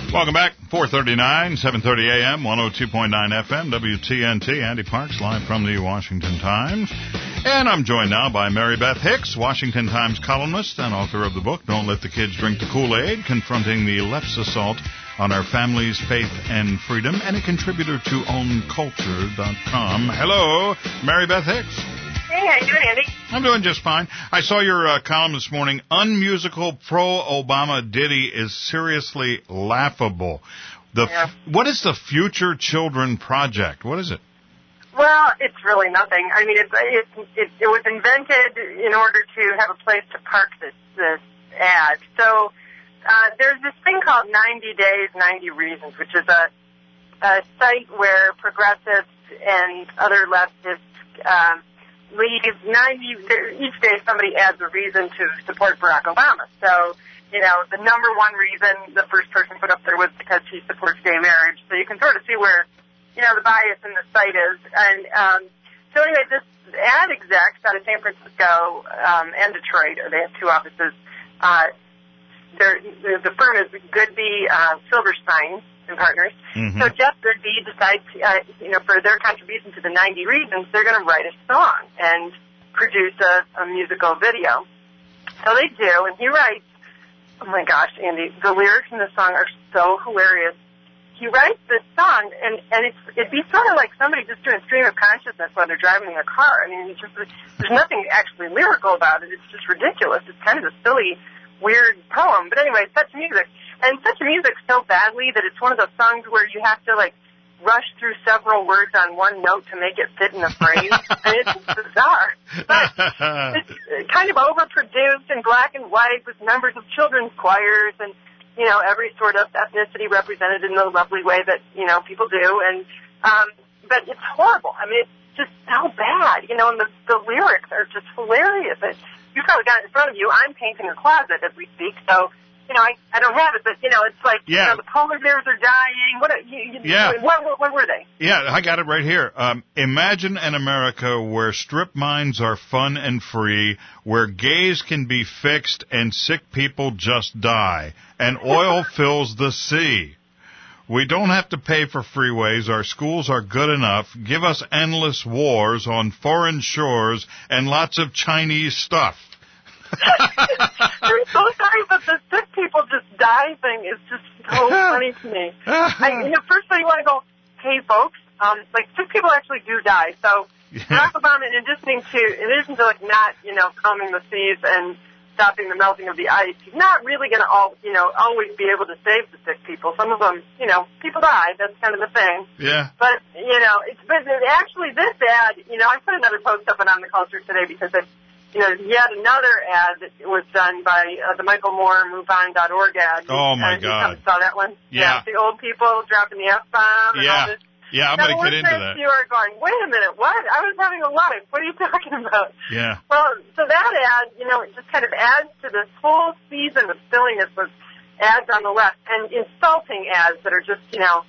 Welcome back. 4:39, 7:30 a.m., 102.9 FM, WTNT. Andy Parks, live from the Washington Times. And I'm joined now by Mary Beth Hicks, Washington Times columnist and author of the book, Don't Let the Kids Drink the Kool-Aid, Confronting the Left's Assault on Our Families, Faith, and Freedom, and a contributor to OwnCulture.com. Hello, Mary Beth Hicks. Hey, how you doing, Andy? I'm doing just fine. I saw your column this morning. Unmusical pro-Obama ditty is seriously laughable. What is the Future Children Project? What is it? Well, it's really nothing. I mean, it was invented in order to have a place to park this ad. So there's this thing called 90 Days, 90 Reasons, which is a site where progressives and other leftists leave 90, each day somebody adds a reason to support Barack Obama. So, you know, the number one reason the first person put up there was because he supports gay marriage. So you can sort of see where, you know, the bias in the site is. And so anyway, this ad execs out of San Francisco and Detroit, they have two offices. The firm is Goodby Silverstein and Partners. Mm-hmm. So Jeff Goodby decides, for their contribution to the 90 Reasons, they're going to write a song and produce a musical video. So they do, and he writes, oh my gosh, Andy, the lyrics in the song are so hilarious. He writes this song, and it'd be sort of like somebody just doing stream of consciousness while they're driving in their car. I mean, there's nothing actually lyrical about it. It's just ridiculous. It's kind of a silly, weird poem. But anyway, such music. And such music so badly that it's one of those songs where you have to, like, rush through several words on one note to make it fit in a phrase. I mean, it's just bizarre. But it's kind of overproduced in black and white with members of children's choirs and, you know, every sort of ethnicity represented in the lovely way that, you know, people do. And but it's horrible. I mean, it's just so bad, you know, and the lyrics are just hilarious. You've probably got it in front of you. I'm painting a closet as we speak, so... You know, I don't have it, but, you know, it's like, you know, the polar bears are dying. What were they? Yeah, I got it right here. Imagine an America where strip mines are fun and free, where gays can be fixed and sick people just die, and oil fills the sea. We don't have to pay for freeways. Our schools are good enough. Give us endless wars on foreign shores and lots of Chinese stuff. I'm so sorry, but the sick people just die thing is just so funny to me. First of all, you want to go, hey, folks, like, sick people actually do die. So, Barack Obama, in addition to, like, not, you know, calming the seas and stopping the melting of the ice, he's not really going to, always be able to save the sick people. Some of them, you know, people die. That's kind of the thing. Yeah. But, you know, but actually this ad, you know, I put another post up on the Culture today because it's, you know, yet another ad that was done by the Michael Moore MoveOn.org ad. Oh, my God. You saw that one? Yeah. The old people dropping the F-bomb and all this. Yeah, I'm going to get into that. You are going, wait a minute, what? I was having a life. What are you talking about? Yeah. Well, so that ad, you know, it just kind of adds to this whole season of silliness with ads on the left and insulting ads that are just, you know,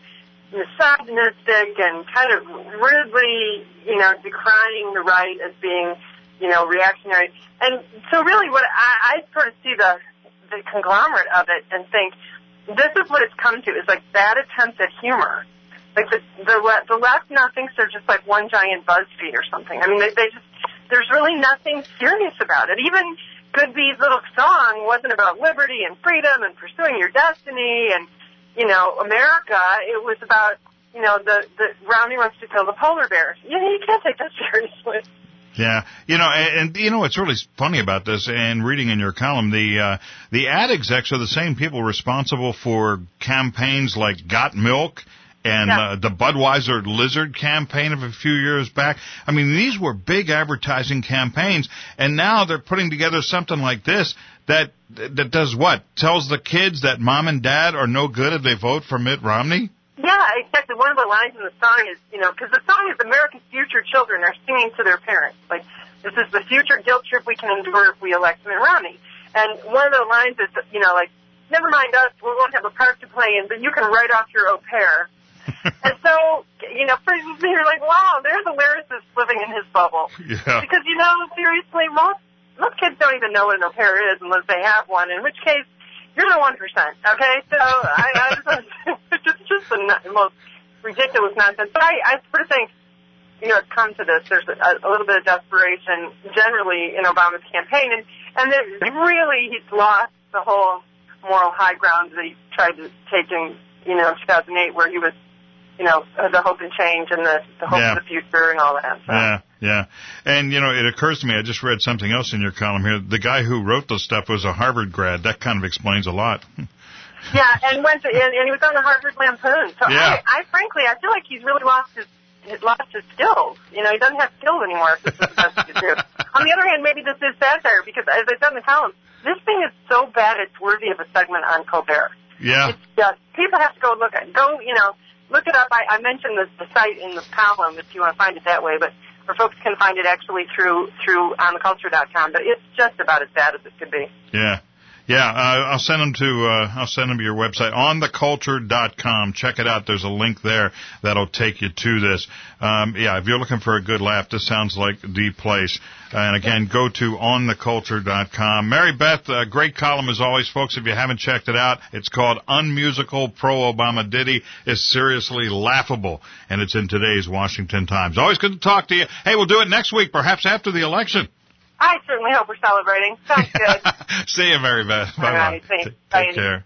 misogynistic and kind of rudely, you know, decrying the right as being, you know, reactionary. And so really what I sort of see the conglomerate of it and think, this is what it's come to, is like bad attempts at humor. Like the left now thinks they're just like one giant BuzzFeed or something. I mean, they just, there's really nothing serious about it. Even Goodby's little song wasn't about liberty and freedom and pursuing your destiny and, you know, America. It was about, you know, the Romney wants to kill the polar bears. You know, you can't take that seriously. Yeah, you know, and you know what's really funny about this, and reading in your column, the ad execs are the same people responsible for campaigns like Got Milk and the Budweiser Lizard campaign of a few years back. I mean, these were big advertising campaigns, and now they're putting together something like this that does what? Tells the kids that mom and dad are no good if they vote for Mitt Romney? Yeah, exactly. One of the lines in the song is, you know, because the song is America's future children are singing to their parents. Like, this is the future guilt trip we can endure if we elect Mitt Romney. And one of the lines is, you know, like, never mind us, we won't have a park to play in, but you can write off your au pair. And so, you know, you're like, wow, there's a lyricist living in his bubble. Yeah. Because, you know, seriously, most kids don't even know what an au pair is unless they have one, in which case, you're the 1%, okay? So it's just the most ridiculous nonsense. But I sort of think, it's come to this. There's a little bit of desperation generally in Obama's campaign, and he's lost the whole moral high ground that he tried to take in, 2008, where he was, the hope and change and the hope of the future and all that. So. Yeah. And, it occurs to me, I just read something else in your column here. The guy who wrote this stuff was a Harvard grad. That kind of explains a lot. Yeah, and he was on the Harvard Lampoon. So I frankly feel like he's really lost his skills. He doesn't have skills anymore if this is the best he can do. On the other hand, maybe this is satire because, as I said in the column, this thing is so bad it's worthy of a segment on Colbert. Yeah. It's just, people have to look it up. I mentioned the site in the column if you want to find it that way, but where folks can find it actually through ontheculture.com. But it's just about as bad as it could be. Yeah. Yeah, I'll send them to your website, ontheculture.com. Check it out. There's a link there that'll take you to this. If you're looking for a good laugh, this sounds like the place. And again, go to ontheculture.com. Mary Beth, great column as always, folks. If you haven't checked it out, it's called Unmusical Pro-Obama Ditty. It's seriously laughable, and it's in today's Washington Times. Always good to talk to you. Hey, we'll do it next week, perhaps after the election. I certainly hope we're celebrating. Sounds good. See you, Mary Beth. Bye-bye. All right, thanks. Take care.